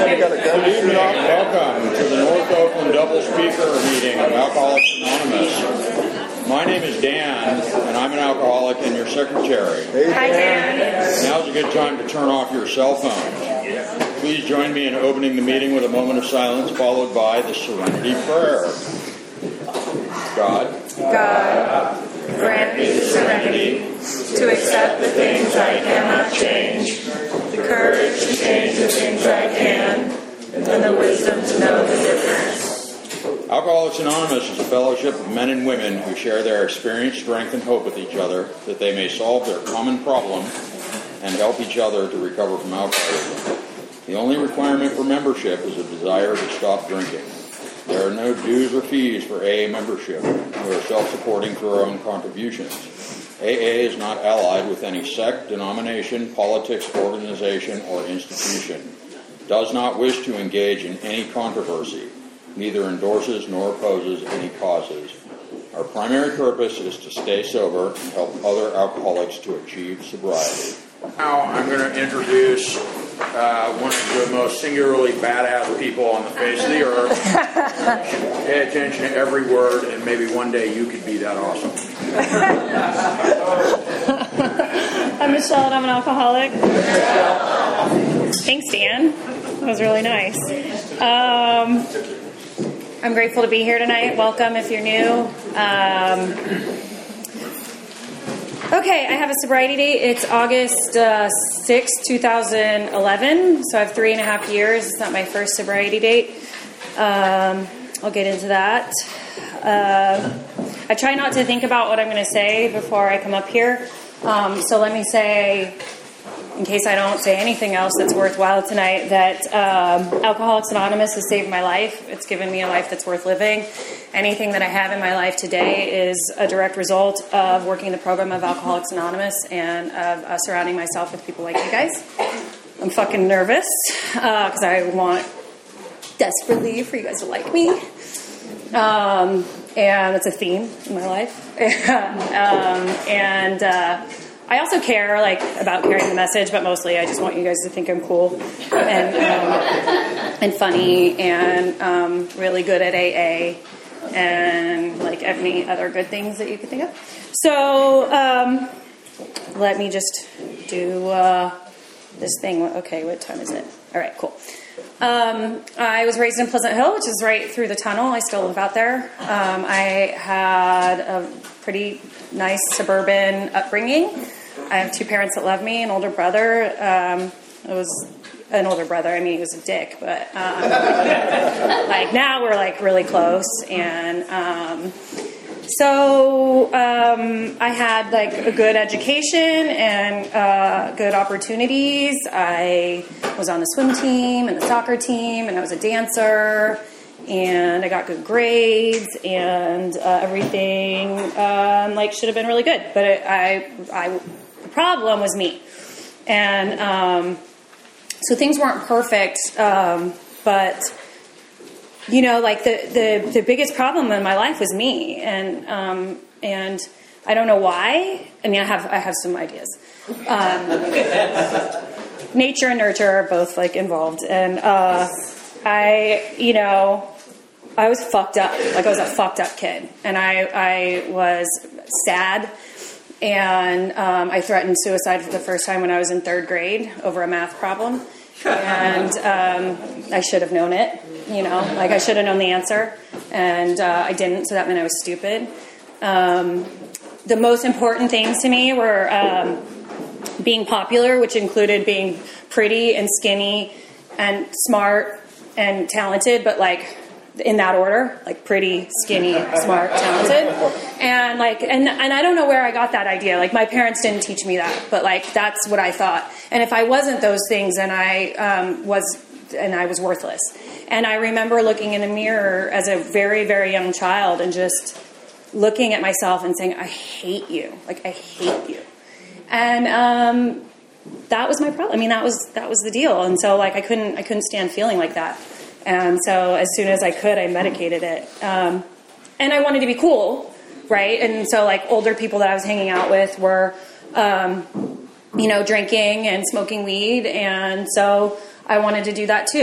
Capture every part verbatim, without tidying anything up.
Good evening. Welcome to the North Oakland Double Speaker meeting of Alcoholics Anonymous. My name is Dan, and I'm an alcoholic and your secretary. Hi, Dan. Now's a good time to turn off your cell phones. Please join me in opening the meeting with a moment of silence, followed by the Serenity Prayer. God, God, grant me the serenity to accept the things I cannot change, the courage to change the things I can, and the wisdom to know the difference. Alcoholics Anonymous is a fellowship of men and women who share their experience, strength, and hope with each other that they may solve their common problem and help each other to recover from alcoholism. The only requirement for membership is a desire to stop drinking. There are no dues or fees for A A membership. We are self-supporting through our own contributions. A A is not allied with any sect, denomination, politics, organization, or institution. Does not wish to engage in any controversy. Neither endorses nor opposes any causes. Our primary purpose is to stay sober and help other alcoholics to achieve sobriety. Now I'm going to introduce uh, one of the most singularly badass people on the face of the earth. Pay attention to every word, and maybe one day you could be that awesome. I'm Michelle, and I'm an alcoholic. Thanks, Dan. That was really nice. Um, I'm grateful to be here tonight. Welcome if you're new. Um, Okay, I have a sobriety date. It's August uh, sixth, twenty eleven, so I have three and a half years. It's not my first sobriety date. Um, I'll get into that. Uh, I try not to think about what I'm going to say before I come up here, um, so let me say, in case I don't say anything else that's worthwhile tonight, that um, Alcoholics Anonymous has saved my life. It's given me a life that's worth living. Anything that I have in my life today is a direct result of working the program of Alcoholics Anonymous and of uh, surrounding myself with people like you guys. I'm fucking nervous because uh, I want desperately for you guys to like me. Um, and it's a theme in my life. um, and uh, I also care like about carrying the message, but mostly I just want you guys to think I'm cool and um, and funny and um, really good at A A. And like any other good things that you could think of. So um, let me just do uh, this thing. Okay, what time is it? All right, cool. Um, I was raised in Pleasant Hill, which is right through the tunnel. I still live out there. Um, I had a pretty nice suburban upbringing. I have two parents that love me, an older brother. Um, it was an older brother. I mean, he was a dick, but um, like now we're like really close. And um, so um, I had like a good education and uh, good opportunities. I was on the swim team and the soccer team, and I was a dancer, and I got good grades, and uh, everything um, like should have been really good. But it, I, I, the problem was me, and. Um, So things weren't perfect, um, but, you know, like the, the, the biggest problem in my life was me. And um, and I don't know why. I mean, I have I have some ideas. Um, nature and nurture are both, like, involved. And uh, I, you know, I was fucked up. Like, I was a fucked up kid. And I, I was sad. And um, I threatened suicide for the first time when I was in third grade over a math problem. And um, I should have known it, you know, like I should have known the answer. And uh, I didn't, so that meant I was stupid. Um, the most important things to me were um, being popular, which included being pretty and skinny and smart and talented, but like in that order, like pretty, skinny, smart, talented. And like, and, and I don't know where I got that idea. Like my parents didn't teach me that, but like, that's what I thought. And if I wasn't those things, then I um, was, and I was worthless. And I remember looking in the mirror as a very, very young child and just looking at myself and saying, I hate you. Like, I hate you. And um, that was my problem. I mean, that was, that was the deal. And so like, I couldn't, I couldn't stand feeling like that. And so as soon as I could, I medicated it. Um, and I wanted to be cool, right? And so like older people that I was hanging out with were, um, you know, drinking and smoking weed. And so I wanted to do that too.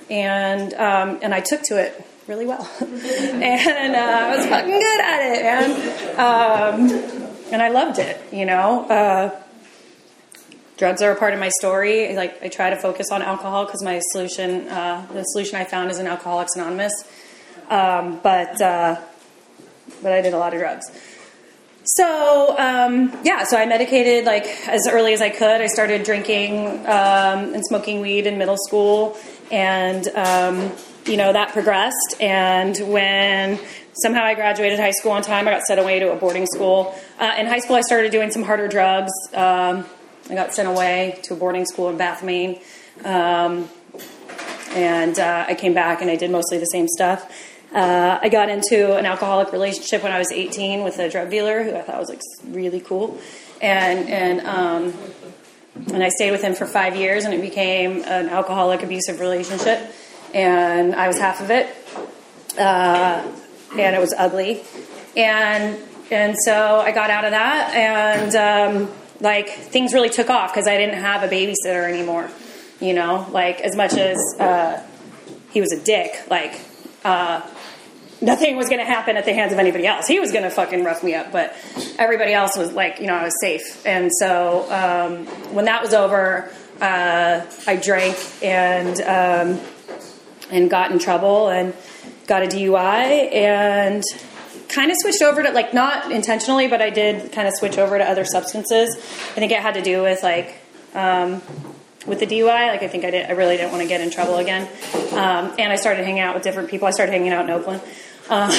and um, and I took to it really well, and uh, I was fucking good at it, man. Um, and I loved it, you know. Uh, drugs are a part of my story. Like, I try to focus on alcohol because my solution, uh, the solution I found is in Alcoholics Anonymous. Um, but uh, but I did a lot of drugs. So, um, yeah, so I medicated, like, as early as I could. I started drinking um, and smoking weed in middle school, and, um, you know, that progressed. And when somehow I graduated high school on time, I got sent away to a boarding school. Uh, in high school, I started doing some harder drugs. Um, I got sent away to a boarding school in Bath, Maine. Um, and uh, I came back, and I did mostly the same stuff. Uh, I got into an alcoholic relationship when I was eighteen with a drug dealer who I thought was like really cool, and and um, and I stayed with him for five years, and it became an alcoholic abusive relationship, and I was half of it, uh, and it was ugly, and and so I got out of that, and um, like things really took off because I didn't have a babysitter anymore, you know, like as much as uh, he was a dick, like. Uh, nothing was going to happen at the hands of anybody else. He was going to fucking rough me up, but everybody else was like, you know, I was safe. And so um, when that was over, uh, I drank and um, and got in trouble and got a D U I and kind of switched over to, like, not intentionally, but I did kind of switch over to other substances. I think it had to do with, like... Um, with the D U I, like I think I did, I really didn't want to get in trouble again. Um, and I started hanging out with different people. I started hanging out in Oakland. Uh,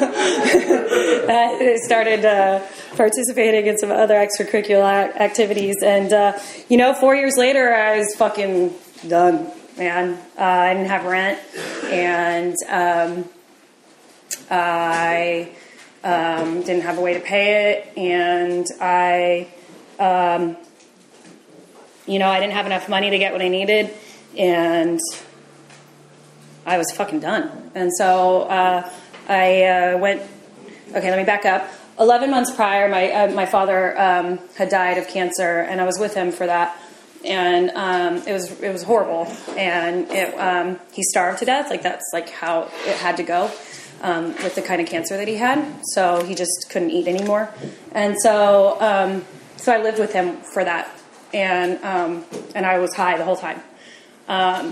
I started uh, participating in some other extracurricular activities. And, uh, you know, four years later, I was fucking done, man. Uh, I didn't have rent. And um, I um, didn't have a way to pay it. And I... Um, You know, I didn't have enough money to get what I needed, and I was fucking done. And so uh, I uh, went, okay, let me back up. Eleven months prior, my uh, my father um, had died of cancer, and I was with him for that. And um, it was it was horrible. And it, um, he starved to death. Like, that's like how it had to go um, with the kind of cancer that he had. So he just couldn't eat anymore. And so um, so I lived with him for that. And um, and I was high the whole time. Um,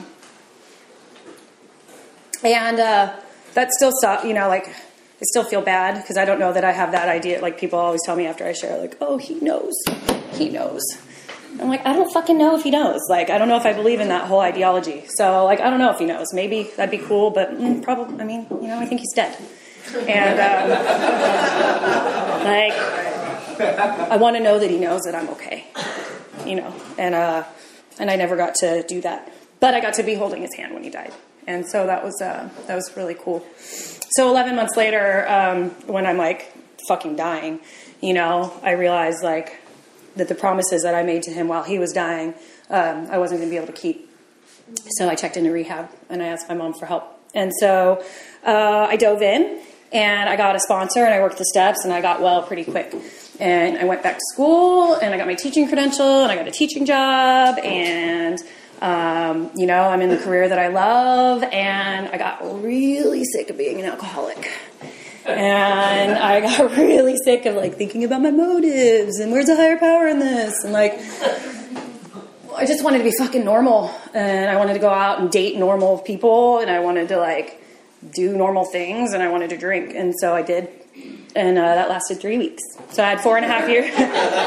and uh, that still sucks, you know, like, I still feel bad because I don't know that I have that idea. Like, people always tell me after I share, like, oh, he knows. He knows. I'm like, I don't fucking know if he knows. Like, I don't know if I believe in that whole ideology. So, like, I don't know if he knows. Maybe that'd be cool, but mm, probably, I mean, you know, I think he's dead. And, um, like, I want to know that he knows that I'm okay. You know, and uh, and I never got to do that, but I got to be holding his hand when he died, and so that was uh, that was really cool. So eleven months later, um, when I'm like fucking dying, you know, I realized like that the promises that I made to him while he was dying, um, I wasn't going to be able to keep. So I checked into rehab and I asked my mom for help, and so uh, I dove in and I got a sponsor and I worked the steps and I got well pretty quick. And I went back to school, and I got my teaching credential, and I got a teaching job, and, um, you know, I'm in the career that I love, and I got really sick of being an alcoholic. And I got really sick of, like, thinking about my motives, and where's the higher power in this? And, like, I just wanted to be fucking normal, and I wanted to go out and date normal people, and I wanted to, like, do normal things, and I wanted to drink, and so I did. And uh, that lasted three weeks. So I had four and a half years. I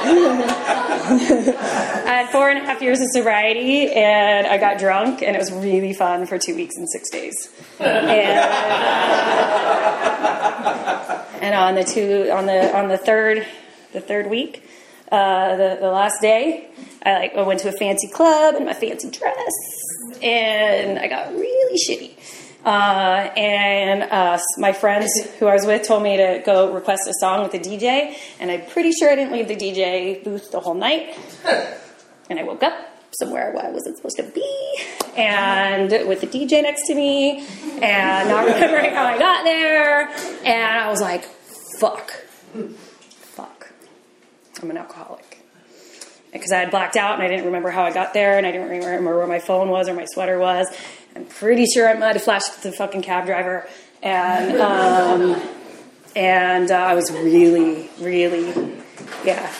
had four and a half years of sobriety, and I got drunk, and it was really fun for two weeks and six days. And, and on the two, on the on the third, the third week, uh, the the last day, I like I went to a fancy club in my fancy dress, and I got really shitty. Uh, and uh, my friends who I was with told me to go request a song with the D J, and I'm pretty sure I didn't leave the D J booth the whole night. And I woke up somewhere where I wasn't supposed to be, and with the D J next to me, and not remembering how I got there, and I was like, fuck, fuck, I'm an alcoholic. Because I had blacked out and I didn't remember how I got there, and I didn't remember where my phone was or my sweater was. I'm pretty sure I might have flashed the fucking cab driver. And, um, and uh, I was really, really, yeah,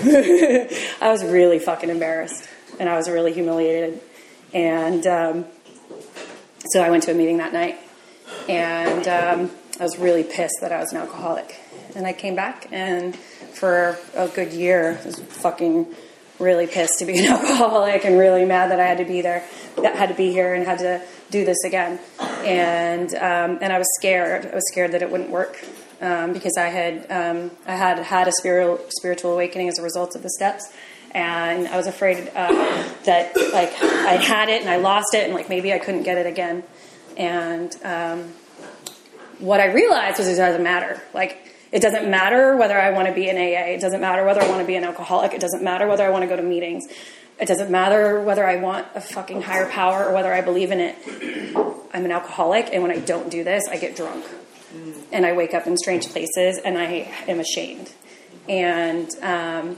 I was really fucking embarrassed. And I was really humiliated. And um, so I went to a meeting that night. And um, I was really pissed that I was an alcoholic. And I came back, and for a good year, I was fucking really pissed to be an alcoholic and really mad that I had to be there, that had to be here and had to do this again. And um, and I was scared. I was scared that it wouldn't work um, because I had um, I had had a spiritual spiritual awakening as a result of the steps, and I was afraid uh, that like I had it and I lost it and like maybe I couldn't get it again. And um, what I realized was it doesn't matter. Like. It doesn't matter whether I want to be in A A. It doesn't matter whether I want to be an alcoholic. It doesn't matter whether I want to go to meetings. It doesn't matter whether I want a fucking higher power or whether I believe in it. I'm an alcoholic, and when I don't do this, I get drunk. And I wake up in strange places, and I am ashamed. And um,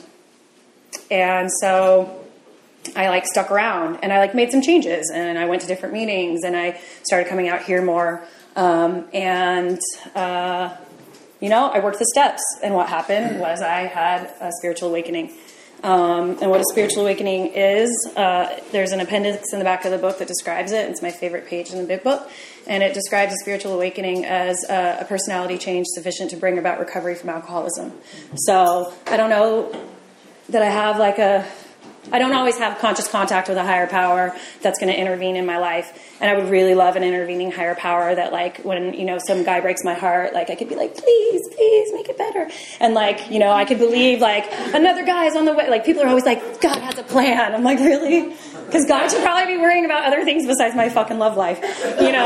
and so I, like, stuck around, and I, like, made some changes. And I went to different meetings, and I started coming out here more. Um, and... Uh, You know, I worked the steps, and what happened was I had a spiritual awakening. Um, and what a spiritual awakening is, uh, there's an appendix in the back of the book that describes it. It's my favorite page in the big book. And it describes a spiritual awakening as a, a personality change sufficient to bring about recovery from alcoholism. So I don't know that I have like a... I don't always have conscious contact with a higher power that's going to intervene in my life. And I would really love an intervening higher power that, like, when, you know, some guy breaks my heart, like, I could be like, please, please make it better. And, like, you know, I could believe, like, another guy is on the way. Like, people are always like, God has a plan. I'm like, really? Because God should probably be worrying about other things besides my fucking love life. You know,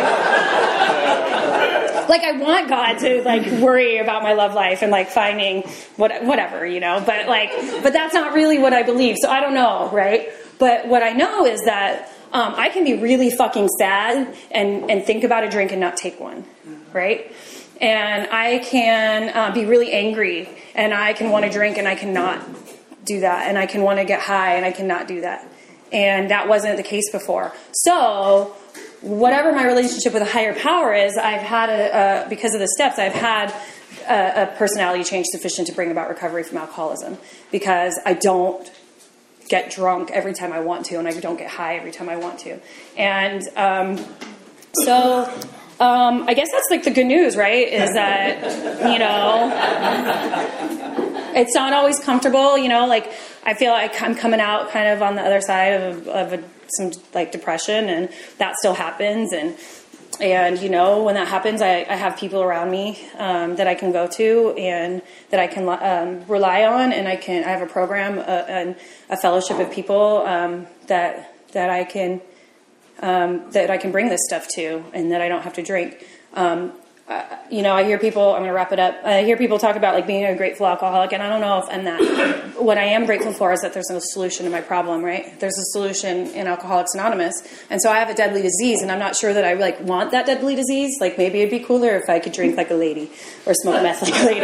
like... Like, I want God to, like, worry about my love life and, like, finding what, whatever, you know. But, like, but that's not really what I believe. So I don't know, right? But what I know is that um, I can be really fucking sad and, and think about a drink and not take one, right? And I can uh, be really angry and I can want to drink and I cannot do that. And I can want to get high and I cannot do that. And that wasn't the case before. So... whatever my relationship with a higher power is, I've had a, uh, because of the steps, I've had a, a personality change sufficient to bring about recovery from alcoholism because I don't get drunk every time I want to and I don't get high every time I want to. And um, so um, I guess that's like the good news, right? Is that, you know, it's not always comfortable, you know, like I feel like I'm coming out kind of on the other side of, of a some like depression, and that still happens, and and you know when that happens I, I have people around me um, that I can go to and that I can um, rely on, and I can I have a program uh, and a fellowship of people um, that that I can um, that I can bring this stuff to, and that I don't have to drink. Um, Uh, you know, I hear people, I'm going to wrap it up, I hear people talk about, like, being a grateful alcoholic, and I don't know if I'm that. What I am grateful for is that there's a solution to my problem, right? There's a solution in Alcoholics Anonymous, and so I have a deadly disease, and I'm not sure that I, like, want that deadly disease. Like, maybe it'd be cooler if I could drink like a lady, or smoke meth like a lady.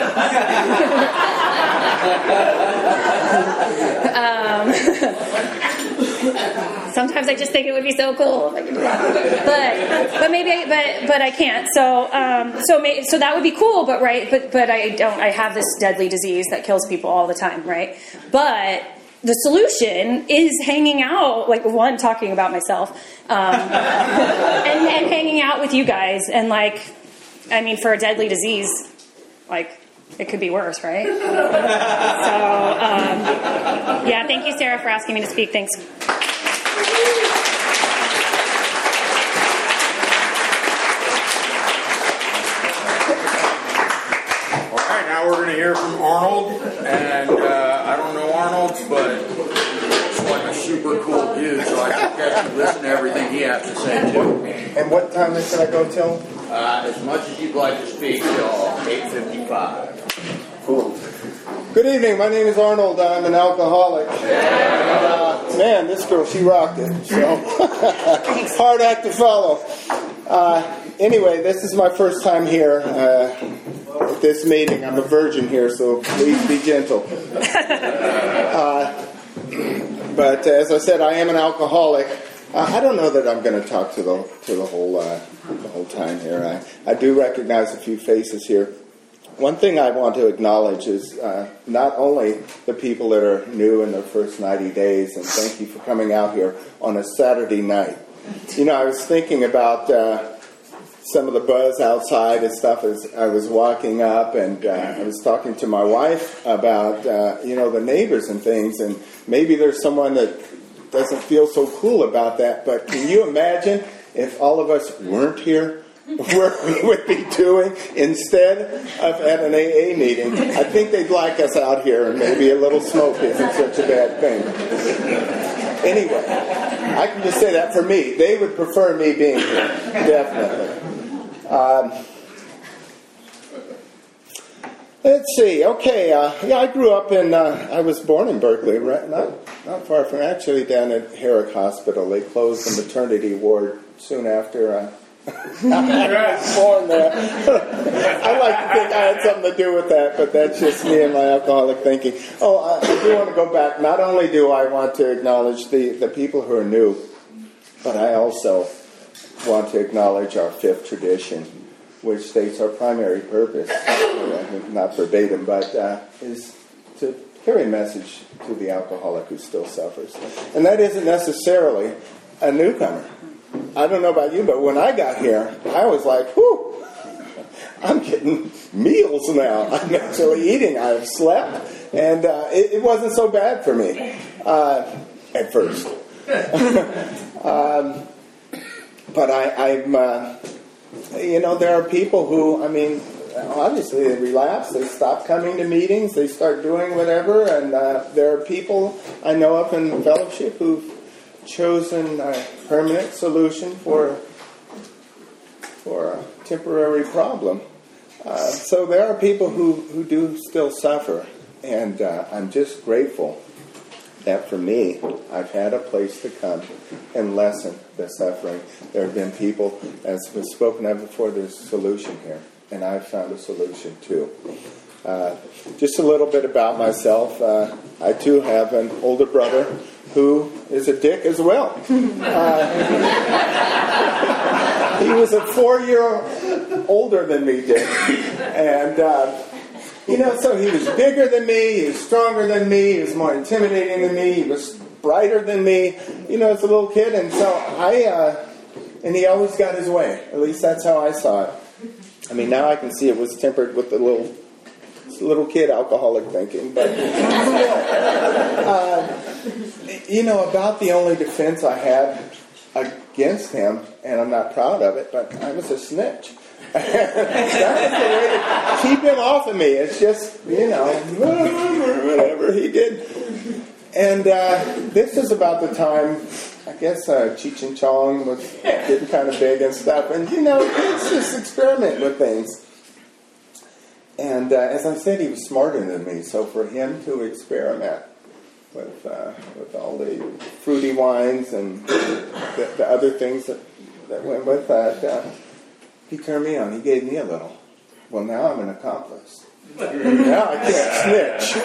um... Sometimes I just think it would be so cool if I could do that, but but maybe I, but but I can't. So um, so may, so that would be cool, but right, but but I don't. I have this deadly disease that kills people all the time, right? But the solution is hanging out, like one talking about myself, um, and, and hanging out with you guys, and like, I mean, for a deadly disease, like. It could be worse, right? So, um, yeah, thank you, Sarah, for asking me to speak. Thanks. All right, now we're going to hear from Arnold. And uh, I don't know Arnold, but he's like a super cool dude, so I think I should listen to everything he has to say, too. And what time should I go till? Uh, as much as you'd like to speak, till eight fifty-five. Cool. Good evening. My name is Arnold. I'm an alcoholic. Uh, man, this girl, she rocked it. So hard act to follow. Uh, anyway, this is my first time here uh, at this meeting. I'm a virgin here, so please be gentle. Uh, but as I said, I am an alcoholic. Uh, I don't know that I'm going to talk to the to the whole uh, the whole time here. I, I do recognize a few faces here. One thing I want to acknowledge is uh, not only the people that are new in their first ninety days, and thank you for coming out here on a Saturday night. You know, I was thinking about uh, some of the buzz outside and stuff as I was walking up, and uh, I was talking to my wife about, uh, you know, the neighbors and things, and maybe there's someone that doesn't feel so cool about that, but can you imagine if all of us weren't here? Where we would be doing instead of at an A A meeting. I think they'd like us out here, and maybe a little smoke isn't such a bad thing. Anyway, I can just say that for me. They would prefer me being here, definitely. Um, let's see. Okay, uh, yeah, I grew up in. Uh, I was born in Berkeley, right? Not not far from actually down at Herrick Hospital. They closed the maternity ward soon after. Uh, I was born there. I like to think I had something to do with that, but that's just me and my alcoholic thinking. Oh, I, I do want to go back. Not only do I want to acknowledge the, the people who are new, but I also want to acknowledge our fifth tradition, which states our primary purpose, not verbatim, but uh, is to carry a message to the alcoholic who still suffers. And that isn't necessarily a newcomer. I don't know about you, but when I got here, I was like, whew, I'm getting meals now. I'm actually eating. I've slept, and uh, it, it wasn't so bad for me uh, at first. um, but I, I'm, uh, you know, there are people who, I mean, obviously they relapse, they stop coming to meetings, they start doing whatever, and uh, there are people I know of in fellowship who've chosen a permanent solution for for a temporary problem. Uh, so there are people who, who do still suffer, and uh, I'm just grateful that for me, I've had a place to come and lessen the suffering. There have been people, as was spoken of before, there's a solution here, and I've found a solution too. Uh, just a little bit about myself. Uh, I too have an older brother who is a dick as well. Uh, he was a four-year older than me, Dick. And, uh, you know, so he was bigger than me, he was stronger than me, he was more intimidating than me, he was brighter than me, you know, as a little kid. And so I, uh, and he always got his way. At least that's how I saw it. I mean, now I can see it was tempered with the little little kid alcoholic thinking, but uh, you know, about the only defense I had against him, and I'm not proud of it, but I was a snitch. That was the way to keep him off of me. It's just, you know, whatever he did. And uh, this is about the time, I guess, uh, Cheech and Chong was getting kind of big and stuff, and you know, it's just experiment with things. And uh, as I said, he was smarter than me, so for him to experiment with uh, with all the fruity wines and the, the other things that, that went with that, uh, he turned me on. He gave me a little. Well, now I'm an accomplice. Now I can't snitch.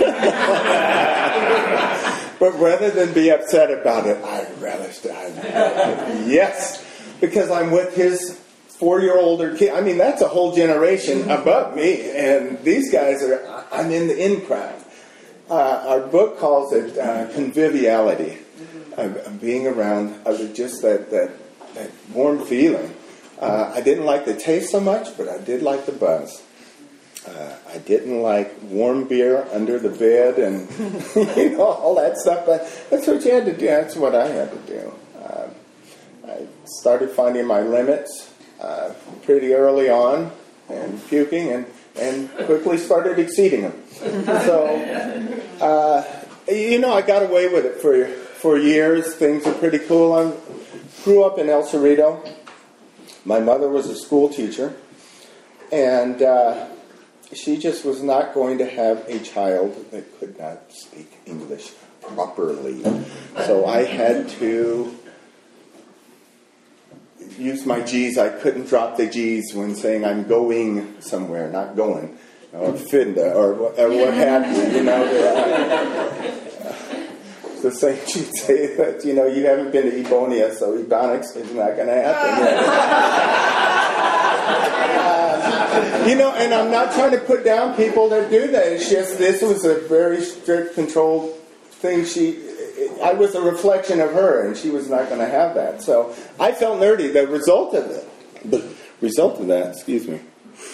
But rather than be upset about it, I relished it. Yes, because I'm with his four-year-older kid. I mean, that's a whole generation above me, and these guys are, I'm in the in crowd. Uh, our book calls it uh, conviviality, uh, being around other, just that, that, that warm feeling. Uh, I didn't like the taste so much, but I did like the buzz. Uh, I didn't like warm beer under the bed and you know, all that stuff, but that's what you had to do. That's what I had to do. Uh, I started finding my limits Uh, pretty early on, and puking, and, and quickly started exceeding them. So, uh, you know, I got away with it for for years. Things are pretty cool. I grew up in El Cerrito. My mother was a school teacher, and uh, she just was not going to have a child that could not speak English properly. So I had to use my G's. I couldn't drop the G's when saying I'm going somewhere, not going, or finda, or, or what have you, you know. Uh, the same she'd say that, you know, you haven't been to Ebonia, so Ebonics is not going to happen. uh, you know, and I'm not trying to put down people that do that. It's just this was a very strict, controlled thing. She, I was a reflection of her, and she was not going to have that. So I felt nerdy. The result of it, the result of that, excuse me,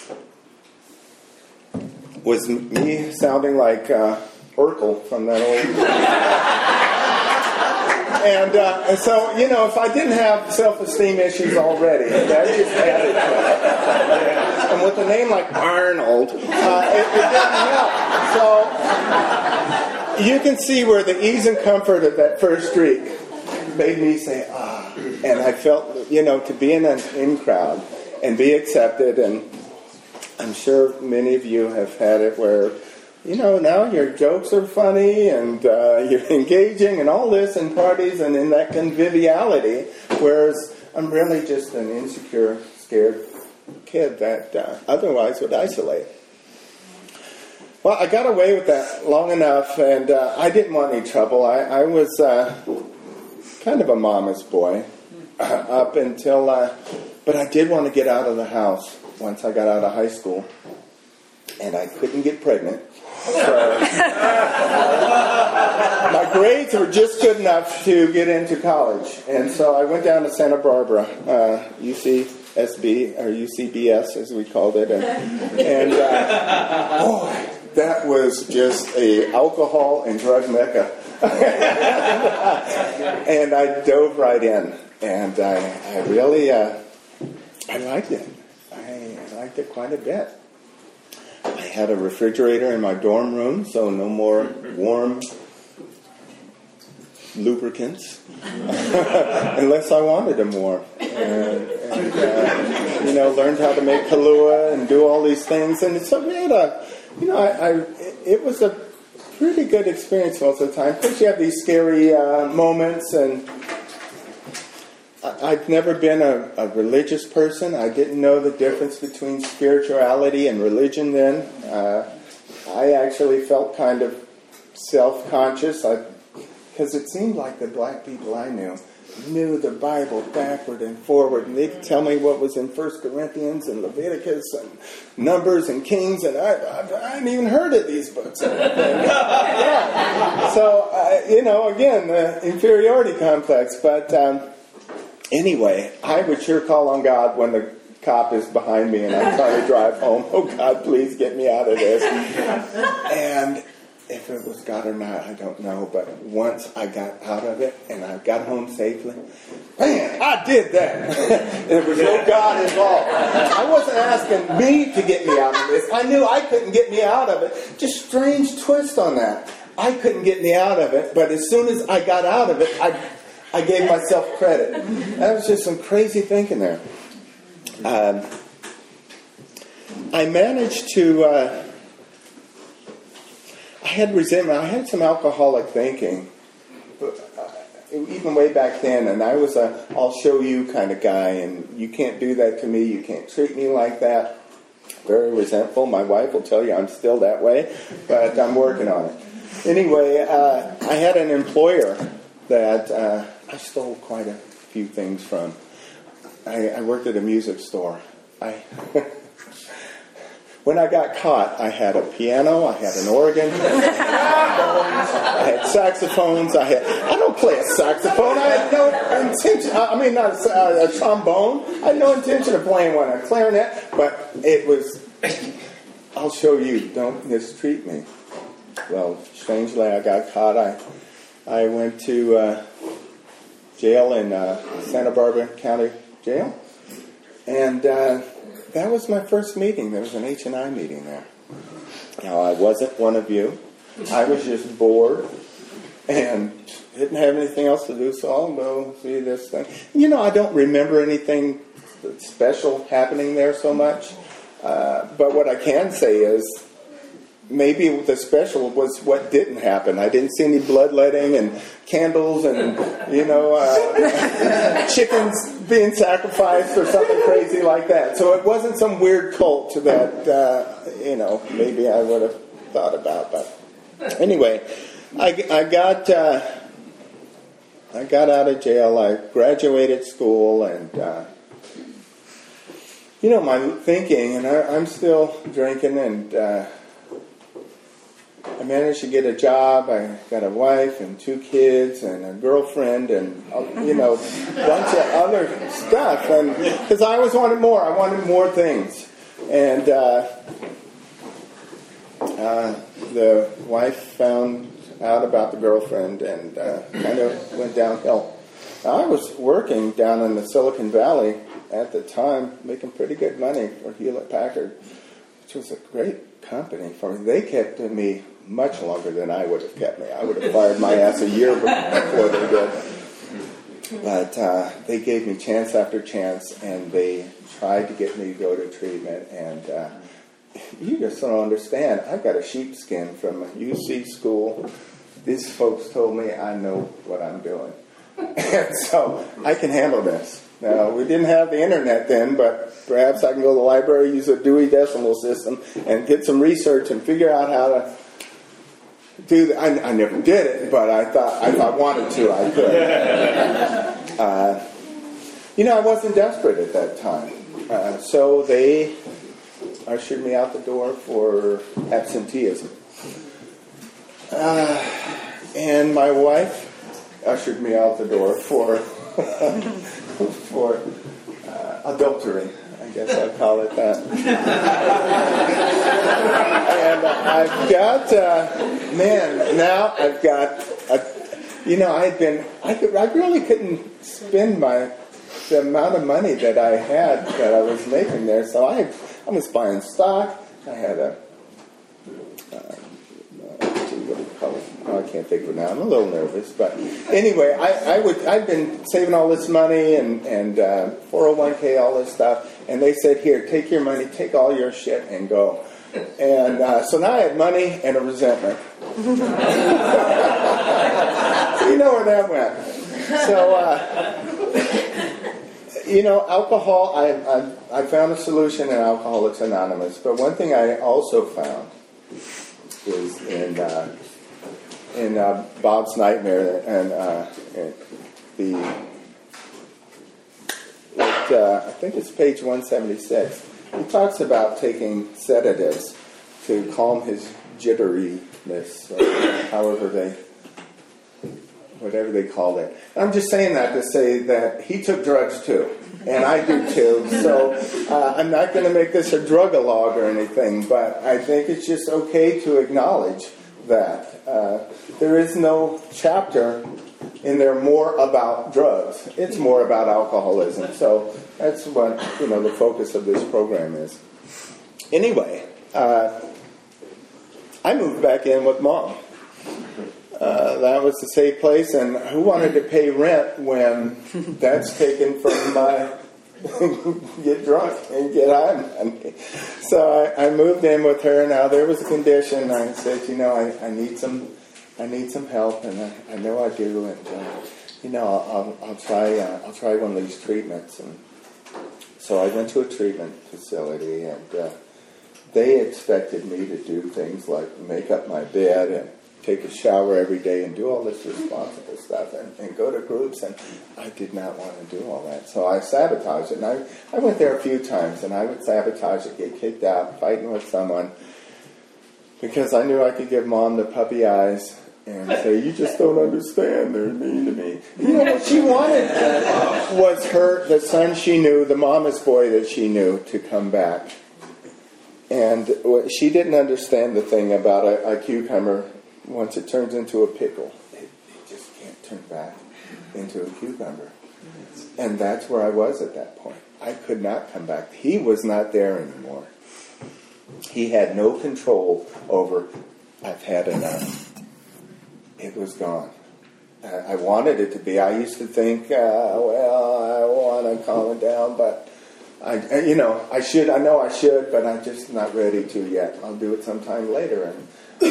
was me sounding like uh, Urkel from that old... And, uh, and so, you know, if I didn't have self-esteem issues already, that just added to it. And with a name like Arnold, uh, it, it didn't help. So you can see where the ease and comfort of that first streak made me say, ah. And I felt, you know, to be in an in crowd and be accepted. And I'm sure many of you have had it where, you know, now your jokes are funny and uh, you're engaging and all this in parties and in that conviviality, whereas I'm really just an insecure, scared kid that uh, otherwise would isolate. Well, I got away with that long enough, and uh, I didn't want any trouble. I, I was uh, kind of a mama's boy uh, up until, uh, but I did want to get out of the house once I got out of high school, and I couldn't get pregnant. So, my grades were just good enough to get into college, and so I went down to Santa Barbara, uh, U C S B or U C B S as we called it, and, and uh, boy, that was just a alcohol and drug mecca. And I dove right in, and I, I really uh, I liked it. I liked it quite a bit. I had a refrigerator in my dorm room, so no more warm lubricants, unless I wanted them more. And, and uh, you know, learned how to make Kahlua and do all these things. And so we had a, you know, I, I it was a pretty good experience most of the time. Of course, you have these scary uh, moments, and I've never been a, a religious person. I didn't know the difference between spirituality and religion then. Uh, I actually felt kind of self-conscious because it seemed like the black people I knew knew the Bible backward and forward, and they'd tell me what was in First Corinthians and Leviticus and Numbers and Kings, and I, I, I hadn't even heard of these books. And, yeah. So, uh, you know, again, the inferiority complex, but... Um, Anyway, I would sure call on God when the cop is behind me and I'm trying to drive home. Oh, God, please get me out of this. And if it was God or not, I don't know. But once I got out of it and I got home safely, man, I did that. There was no God involved. I wasn't asking me to get me out of this. I knew I couldn't get me out of it. Just strange twist on that. I couldn't get me out of it, but as soon as I got out of it, I... I gave myself credit. That was just some crazy thinking there. Um, I managed to... Uh, I had resentment. I had some alcoholic thinking. Uh, even way back then. And I was a I'll show you kind of guy. And you can't do that to me. You can't treat me like that. Very resentful. My wife will tell you I'm still that way. But I'm working on it. Anyway, uh, I had an employer that... Uh, I stole quite a few things from. I, I worked at a music store. I when I got caught, I had a piano, I had an organ, I had saxophones. I had I don't play a saxophone. I had no intention. I mean, not a, a trombone. I had no intention of playing one. A clarinet, but it was. I'll show you. Don't mistreat me. Well, strangely, I got caught. I I went to. Uh, jail in uh, Santa Barbara County Jail. And uh, that was my first meeting. There was an H and I meeting there. Now, I wasn't one of you. I was just bored and didn't have anything else to do, so I'll go see this thing. You know, I don't remember anything special happening there so much. Uh, but what I can say is maybe the special was what didn't happen. I didn't see any bloodletting and candles and, you know, uh, chickens being sacrificed or something crazy like that. So it wasn't some weird cult that, uh, you know, maybe I would have thought about. But anyway, I, I got uh, I got out of jail. I graduated school, and uh, you know, my thinking, and I, I'm still drinking, and uh, I managed to get a job. I got a wife and two kids and a girlfriend, and uh, you know, a bunch of other stuff. And because I always wanted more, I wanted more things, and uh, uh, the wife found out about the girlfriend, and uh, kind of went downhill. I was working down in the Silicon Valley at the time, making pretty good money for Hewlett Packard, which was a great company for me. They kept me much longer than I would have kept me. I would have fired my ass a year before they did. But uh, they gave me chance after chance, and they tried to get me to go to treatment. And uh, you just don't understand. I've got a sheepskin from a U C school. These folks told me I know what I'm doing. And so I can handle this. Now, we didn't have the internet then, but perhaps I can go to the library, use a Dewey Decimal System, and get some research and figure out how to do that. I, I never did it, but I thought if I wanted to, I could. Uh, you know, I wasn't desperate at that time. Uh, so they ushered me out the door for absenteeism. Uh, and my wife ushered me out the door for for uh, adultery. I guess I'll call it that. And I've got, uh, man, now I've got, a, you know, I've been, I, could, I really couldn't spend my, the amount of money that I had that I was making there. So I, I was buying stock. I had a, uh, what do you call it? Oh, I can't think of it now. I'm a little nervous, but anyway, I, I would. I'd been saving all this money and and uh, four oh one k, all this stuff, and they said, "Here, take your money, take all your shit, and go." And uh, so now I had money and a resentment. So you know where that went. So uh, you know, alcohol. I, I I found a solution in Alcoholics Anonymous, but one thing I also found is in uh, in uh, Bob's Nightmare, and, uh, and the it, uh, I think it's page one seventy-six. He talks about taking sedatives to calm his jitteriness, or however they, whatever they called it. I'm just saying that to say that he took drugs too. And I do too, so uh, I'm not going to make this a drug-a-log or anything, but I think it's just okay to acknowledge that. Uh, there is no chapter in there more about drugs. It's more about alcoholism, so that's what, you know, the focus of this program is. Anyway, uh, I moved back in with Mom. Uh, that was the safe place, and who wanted to pay rent when that's taken from my get drunk and get high money? So I, I moved in with her. Now there was a condition. I said, you know, I, I need some, I need some help, and I, I know I do, and uh, you know, I'll, I'll, I'll try, uh, I'll try one of these treatments. And so I went to a treatment facility, and uh, they expected me to do things like make up my bed and take a shower every day and do all this responsible stuff and, and go to groups, and I did not want to do all that. So I sabotaged it, and I, I went there a few times, and I would sabotage it, get kicked out, fighting with someone, because I knew I could give Mom the puppy eyes and say, you just don't understand, they're mean to me. You know, what she wanted was her, the son she knew, the mama's boy that she knew, to come back. And she didn't understand the thing about a, a cucumber. Once it turns into a pickle, it, it just can't turn back into a cucumber. And that's where I was at that point. I could not come back. He was not there anymore. He had no control over, I've had enough. It was gone. Uh, I wanted it to be. I used to think, uh, well, I want to calm it down, but I, you know, I should. I know I should, but I'm just not ready to yet. I'll do it sometime later. And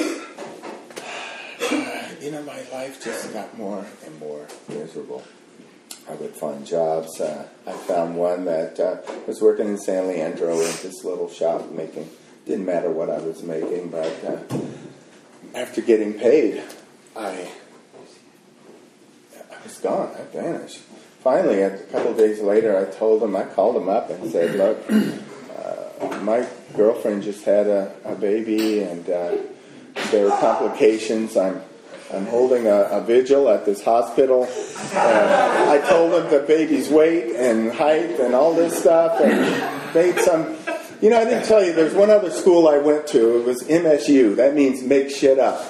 you know, my life just got more and more miserable. I would find jobs. Uh, I found one that uh, was working in San Leandro in this little shop making, didn't matter what I was making, but uh, after getting paid, I, I was it's gone. I vanished. Finally, a couple of days later, I told him, I called him up and said, look, uh, my girlfriend just had a, a baby, and uh, there were complications. I'm I'm holding a, a vigil at this hospital. Uh, I told him the baby's weight and height and all this stuff, and made some... You know, I didn't tell you, there's one other school I went to. It was M S U. That means make shit up.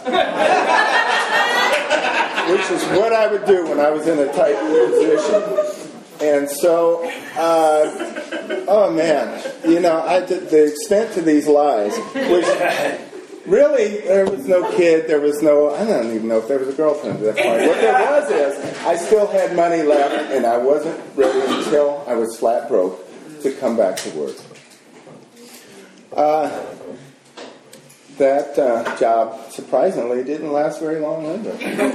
Which is what I would do when I was in a tight position. And so, uh, oh man, you know, I did the extent to these lies, which really, there was no kid, there was no, I don't even know if there was a girlfriend at that point. What there was is, I still had money left, and I wasn't ready until I was flat broke to come back to work. Uh, that uh, job, surprisingly, didn't last very long either.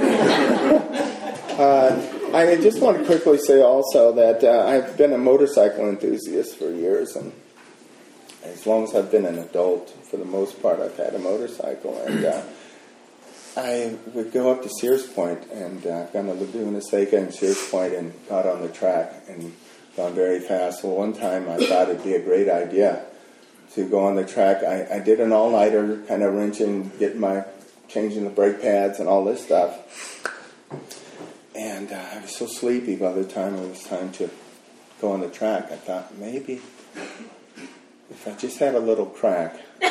uh, I just want to quickly say also that uh, I've been a motorcycle enthusiast for years, and as long as I've been an adult, for the most part, I've had a motorcycle. And uh, I would go up to Sears Point, and uh, I've gone to Laguna Seca and Sears Point and got on the track and gone very fast. Well, one time I thought it'd be a great idea to go on the track. I, I did an all-nighter, kind of wrenching, getting my, changing the brake pads and all this stuff. And uh, I was so sleepy by the time it was time to go on the track. I thought, maybe if I just had a little crack. I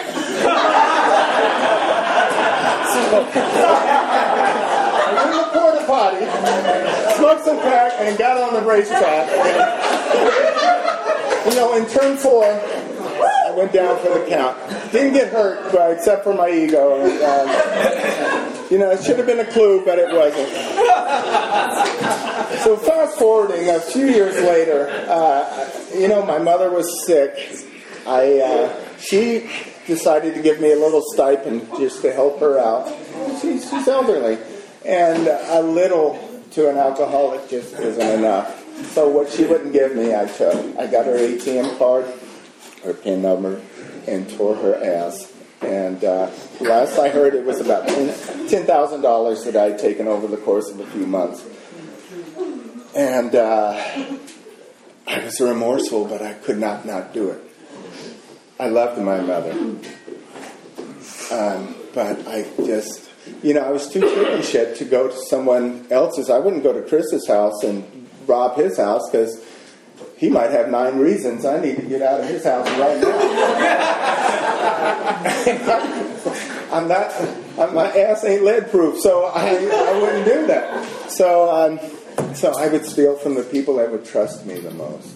went to the porta potty, smoked some crack, and got on the racetrack. And, you know, in turn four, I went down for the count. Didn't get hurt, but except for my ego. And, uh, you know, it should have been a clue, but it wasn't. So fast forwarding a few years later, uh, you know, my mother was sick. I uh, she decided to give me a little stipend just to help her out. She's, she's elderly, and a little to an alcoholic just isn't enough. So what she wouldn't give me, I took. I got her A T M card, her PIN number, and tore her ass. And uh, last I heard, it was about ten thousand dollars that I'd taken over the course of a few months. And uh, I was remorseful, but I could not not do it. I loved my mother. Um, but I just, you know, I was too chicken shit to go to someone else's. I wouldn't go to Chris's house and rob his house because he might have nine reasons I need to get out of his house right now. I'm not, I'm, my ass ain't lead proof, so I, I wouldn't do that. So, um, so I would steal from the people that would trust me the most.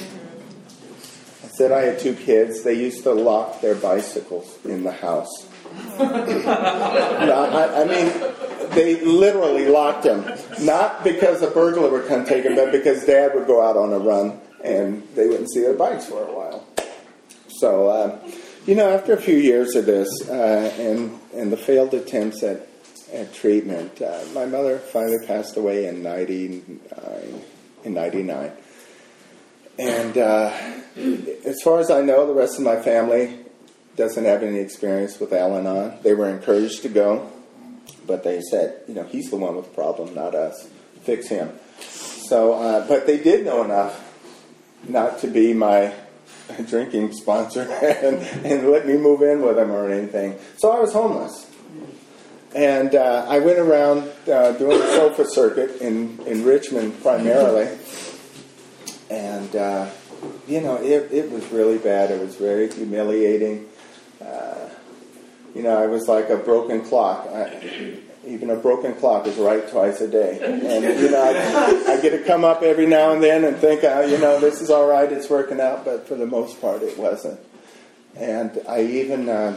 I said I had two kids. They used to lock their bicycles in the house. no, I, I mean, they literally locked them. Not because a burglar would come take them, but because Dad would go out on a run and they wouldn't see their bikes for a while. So, uh, you know, after a few years of this uh, and and the failed attempts at at treatment, uh, my mother finally passed away in ninety-nine. In ninety-nine, and uh, as far as I know, the rest of my family doesn't have any experience with Al-Anon. They were encouraged to go, but they said, you know, he's the one with the problem, not us. Fix him. So, uh, but they did know enough not to be my drinking sponsor and, and let me move in with them or anything. So I was homeless. And uh, I went around uh, doing the sofa circuit in, in Richmond primarily. And, uh, you know, it, it was really bad. It was very humiliating. Uh, you know, I was like a broken clock. I, even a broken clock is right twice a day. And, you know, I, I get to come up every now and then and think, uh, you know, this is all right, it's working out. But for the most part, it wasn't. And I even... Uh,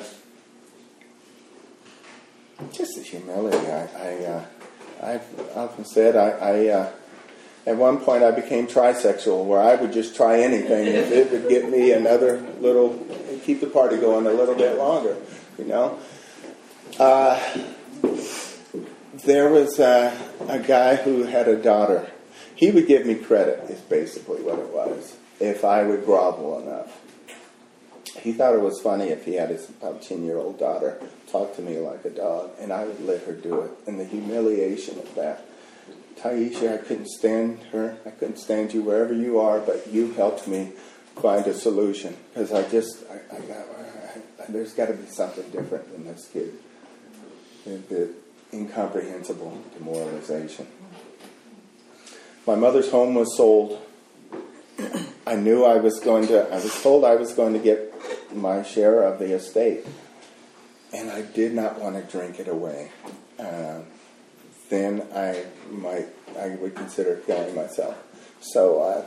Just the humility. I, I, uh, I've often said I, I uh, at one point I became trisexual, where I would just try anything if it would get me another little, keep the party going a little bit longer, you know. Uh, there was uh, a guy who had a daughter. He would give me credit, is basically what it was, if I would grovel enough. He thought it was funny if he had his about ten-year-old daughter talk to me like a dog, and I would let her do it. And the humiliation of that, Taisha, I couldn't stand her. I couldn't stand you wherever you are, but you helped me find a solution. Because I just, I, I got, I, I, there's got to be something different than this kid. The, the incomprehensible demoralization. My mother's home was sold. I knew I was going to, I was told I was going to get my share of the estate. And I did not want to drink it away. Uh, then I might, I would consider killing myself. So uh,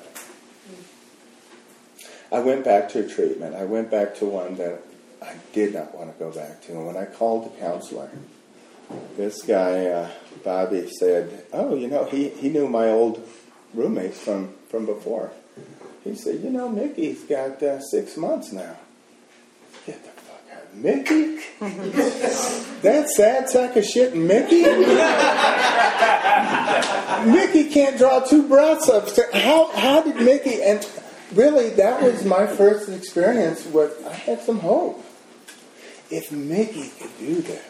I went back to a treatment. I went back to one that I did not want to go back to. And when I called the counselor, this guy, uh, Bobby, said, oh, you know, he, he knew my old roommates from, from before. He said, you know, Mickey's got uh, six months now. Get the fuck out. Mickey? That sad sack of shit, Mickey? Mickey can't draw two breaths up. How, how did Mickey... And really, that was my first experience with... I had some hope. If Mickey could do this...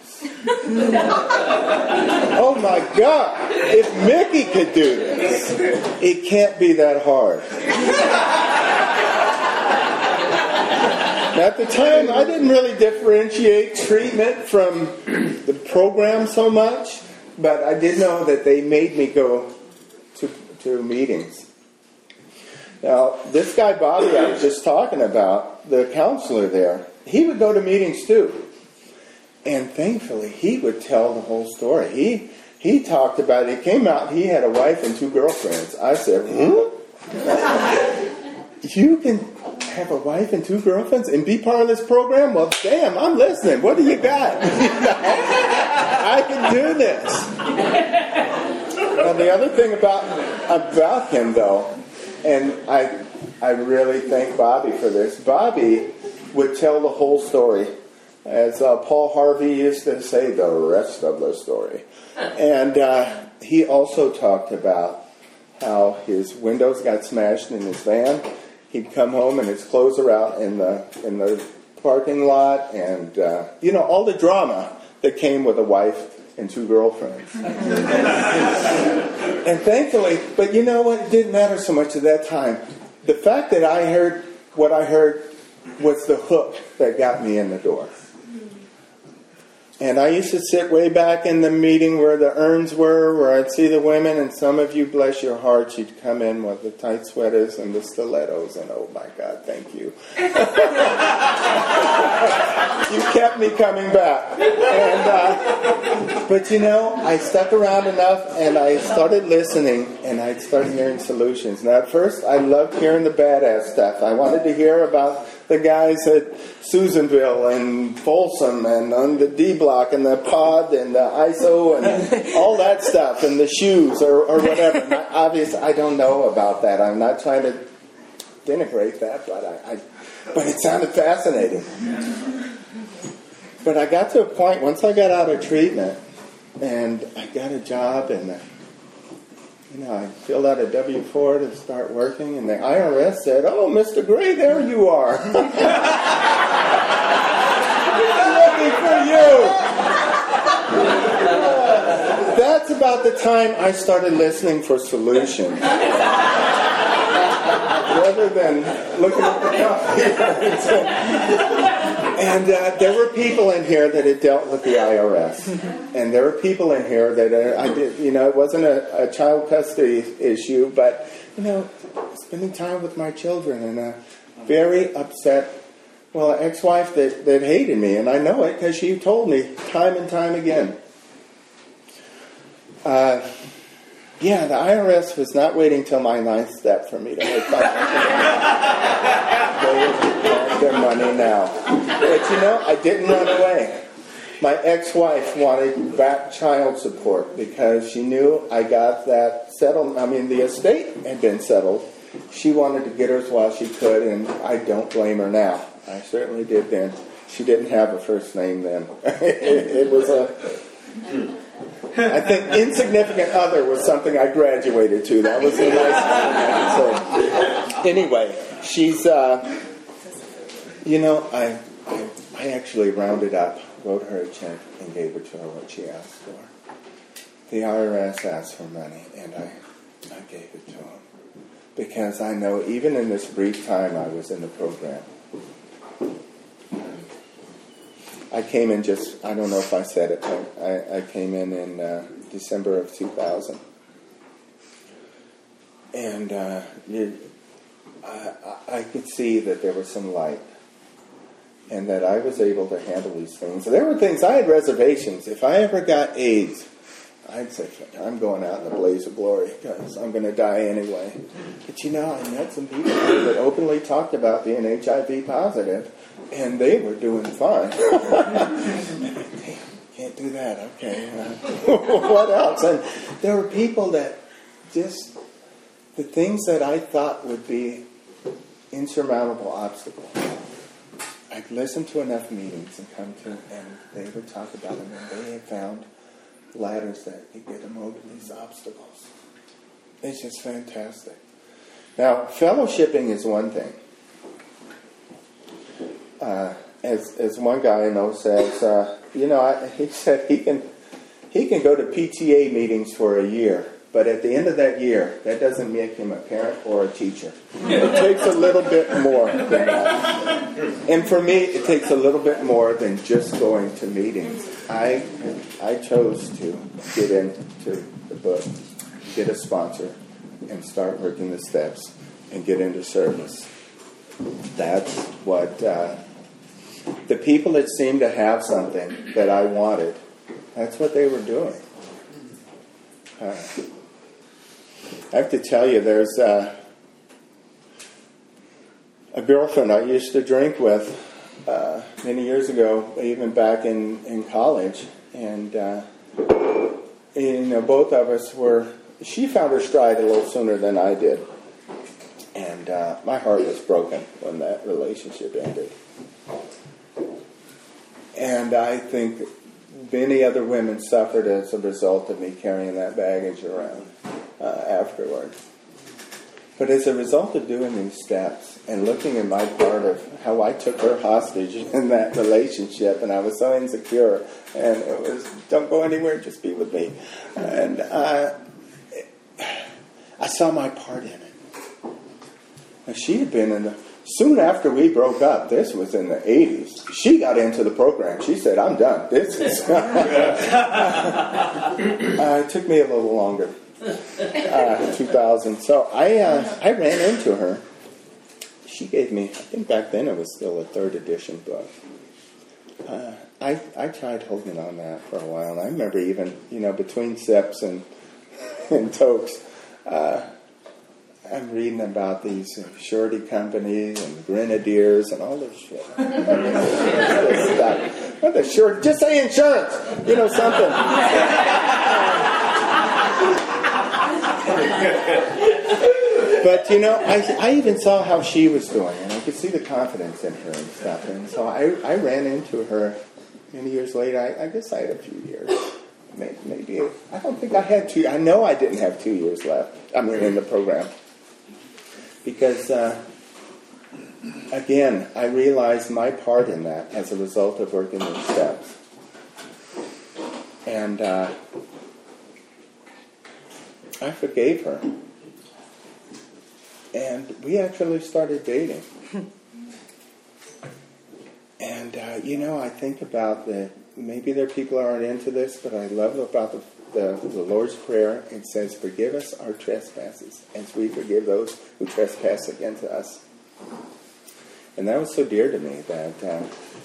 Oh my God! If Mickey could do this, it can't be that hard. At the time, I didn't really differentiate treatment from the program so much, but I did know that they made me go to, to meetings. Now, this guy Bobby I was just talking about, the counselor there, he would go to meetings too. And thankfully, he would tell the whole story. He he talked about it. He came out, he had a wife and two girlfriends. I said, hmm? You can have a wife and two girlfriends and be part of this program? Well, damn, I'm listening. What do you got? I can do this. Now, the other thing about, about him, though, and I, I really thank Bobby for this, Bobby would tell the whole story. As uh, Paul Harvey used to say, the rest of the story. And uh, he also talked about how his windows got smashed in his van. He'd come home and his clothes are out in the in the parking lot. And, uh, you know, all the drama that came with a wife and two girlfriends. And thankfully, but you know what? It didn't matter so much at that time. The fact that I heard what I heard was the hook that got me in the door. And I used to sit way back in the meeting where the urns were, where I'd see the women, and some of you, bless your hearts, you'd come in with the tight sweaters and the stilettos, and oh my God, thank you. You kept me coming back. And, uh, but you know, I stuck around enough, and I started listening, and I started hearing solutions. Now at first, I loved hearing the badass stuff. I wanted to hear about the guys at Susanville and Folsom and on the D block and the pod and the I S O and all that stuff and the shoes or, or whatever. And I, obviously, I don't know about that. I'm not trying to denigrate that, but I, I but it sounded fascinating. But I got to a point once I got out of treatment and I got a job and. Uh, You know, I filled out a W four to start working, and the I R S said, oh, Mister Gray, there you are. Looking for you. That's about the time I started listening for solutions. Rather than looking at the computer. And uh, there were people in here that had dealt with the I R S. And there were people in here that uh, I did, you know, it wasn't a, a child custody issue, but, you know, spending time with my children and a very upset, well, ex-wife that, that hated me. And I know it because she told me time and time again. Uh, yeah, the I R S was not waiting till my ninth step for me to make fun. They were their money now. But you know, I didn't run away. My ex-wife wanted back child support because she knew I got that settled. I mean, the estate had been settled. She wanted to get hers while she could, and I don't blame her now. I certainly did then. She didn't have a first name then. it, it was a... I think insignificant other was something I graduated to. That was a nice thing. So, anyway, she's... Uh, You know, I, I I actually rounded up, wrote her a check, and gave her to her what she asked for. the I R S asked for money, and I, I gave it to them. Because I know even in this brief time I was in the program, I came in just, I don't know if I said it, but I, I came in in uh, December of two thousand. And uh, you, I, I could see that there was some light and that I was able to handle these things. So there were things, I had reservations. If I ever got AIDS, I'd say, I'm going out in a blaze of glory because I'm going to die anyway. But you know, I met some people that openly talked about being H I V positive, and they were doing fine. Damn, can't do that. Okay. Uh, what else? And there were people that just, the things that I thought would be insurmountable obstacles, I'd listen to enough meetings and come to, and they would talk about them, and they had found ladders that could get them over these obstacles. It's just fantastic. Now, fellowshipping is one thing. Uh, as as one guy I know says, uh, you know, I, he said he can he can go to P T A meetings for a year, but at the end of that year, that doesn't make him a parent or a teacher. It takes a little bit more than that. And for me, it takes a little bit more than just going to meetings. I I chose to get into the book, get a sponsor, and start working the steps and get into service. That's what uh, the people that seemed to have something that I wanted, that's what they were doing. Uh, I have to tell you, there's uh, a girlfriend I used to drink with uh, many years ago, even back in, in college. And, uh, you know, both of us were, she found her stride a little sooner than I did. And uh, my heart was broken when that relationship ended. And I think many other women suffered as a result of me carrying that baggage around uh, afterward. But as a result of doing these steps and looking at my part of how I took her hostage in that relationship, and I was so insecure, and it was, don't go anywhere, just be with me. And uh, I saw my part in it. Now, she had been in the, soon after we broke up, this was in the eighties, she got into the program. She said, I'm done. This is... uh, it took me a little longer. Uh, two thousand. So I uh, I ran into her. She gave me, I think back then it was still a third edition book. Uh, I I tried holding on that for a while. And I remember even, you know, between sips and and tokes, uh, I'm reading about these surety companies and grenadiers and all this shit. What the sure? Just say insurance. You know, something. But, you know, I, I even saw how she was doing, and I could see the confidence in her and stuff. And so I, I ran into her many years later. I, I guess I had a few years. Maybe, maybe, I don't think I had two. I know I didn't have two years left, I mean, in the program. Because, uh, again, I realized my part in that as a result of working these steps. And uh, I forgave her. And we actually started dating. And, uh, you know, I think about the, maybe there are people who aren't into this, but I love about the, the, the Lord's Prayer. It says, forgive us our trespasses as we forgive those who trespass against us. And that was so dear to me that uh,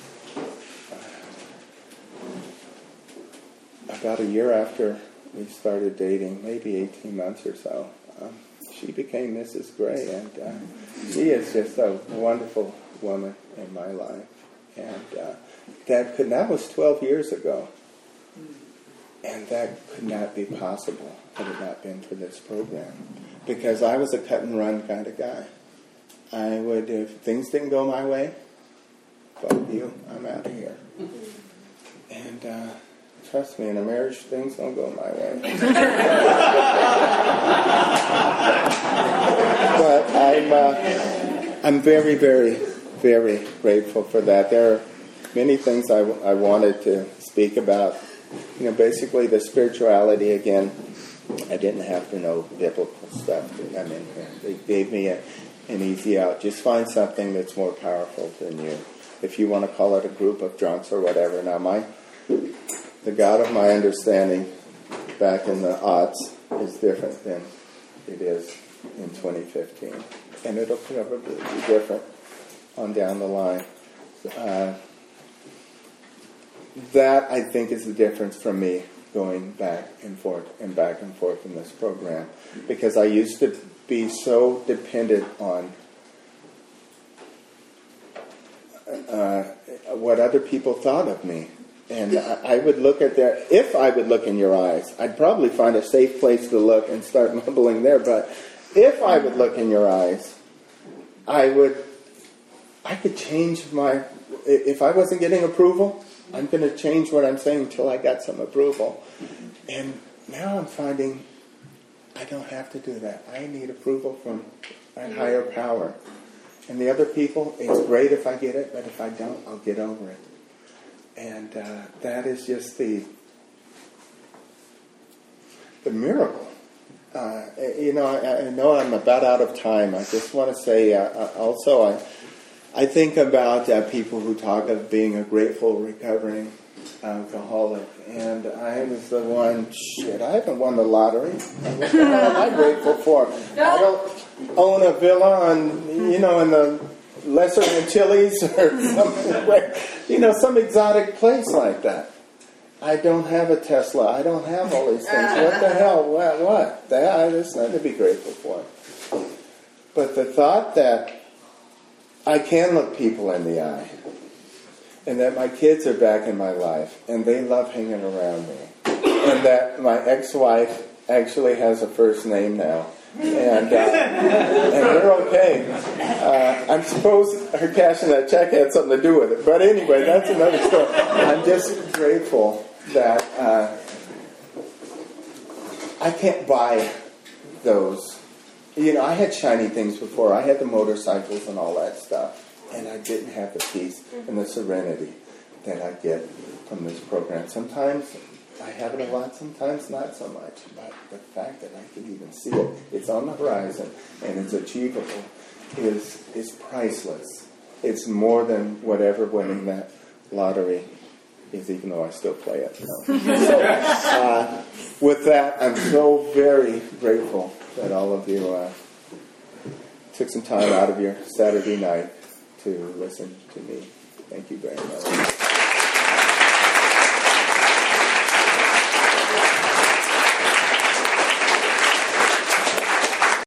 about a year after we started dating, maybe eighteen months or so, um, she became Missus Gray, and uh, she is just a wonderful woman in my life. And uh, that could that was twelve years ago, and that could not be possible had it not been for this program, because I was a cut and run kind of guy. I would, if things didn't go my way, fuck you, I'm out of here. And uh, trust me, in a marriage, things don't go my way. But I'm, uh, I'm very, very, very grateful for that. There are many things I, I wanted to speak about you know, basically the spirituality again. I didn't have to know biblical stuff to come in here. They gave me a, an easy out. Just find something that's more powerful than you. If you want to call it a group of drunks or whatever. Now, my the God of my understanding back in the aughts is different than it is in twenty fifteen. And it'll probably be different on down the line. Uh, that, I think, is the difference from me going back and forth and back and forth in this program, because I used to be so dependent on uh, what other people thought of me. And I, I would look at their, if I would look in your eyes, I'd probably find a safe place to look and start mumbling there, but if I would look in your eyes, I would, I could change my, if I wasn't getting approval, I'm going to change what I'm saying until I got some approval. And now I'm finding I don't have to do that. I need approval from a higher power. And the other people, it's great if I get it, but if I don't, I'll get over it. And uh, that is just the the miracle. Uh, you know, I, I know I'm about out of time. I just want to say uh, also I I think about uh, people who talk of being a grateful, recovering alcoholic. And I was the one, shit, I haven't won the lottery. What the hell am I grateful for? I don't own a villa on, you know, in the Lesser Antilles or some, you know, some exotic place like that. I don't have a Tesla. I don't have all these things. What the hell? What? What? That, there's nothing to be grateful for. But the thought that I can look people in the eye, and that my kids are back in my life, and they love hanging around me, and that my ex-wife actually has a first name now, and uh, and we're okay. Uh, I'm supposed her cashing that check had something to do with it, but anyway, that's another story. I'm just grateful that uh, I can't buy those. You know, I had shiny things before. I had the motorcycles and all that stuff. And I didn't have the peace and the serenity that I get from this program. Sometimes I have it a lot, sometimes not so much. But the fact that I can even see it, it's on the horizon, and it's achievable, is is priceless. It's more than whatever winning that lottery is, even though I still play it. You know. So, uh, with that, I'm so very grateful that all of you uh, took some time out of your Saturday night to listen to me. Thank you very much.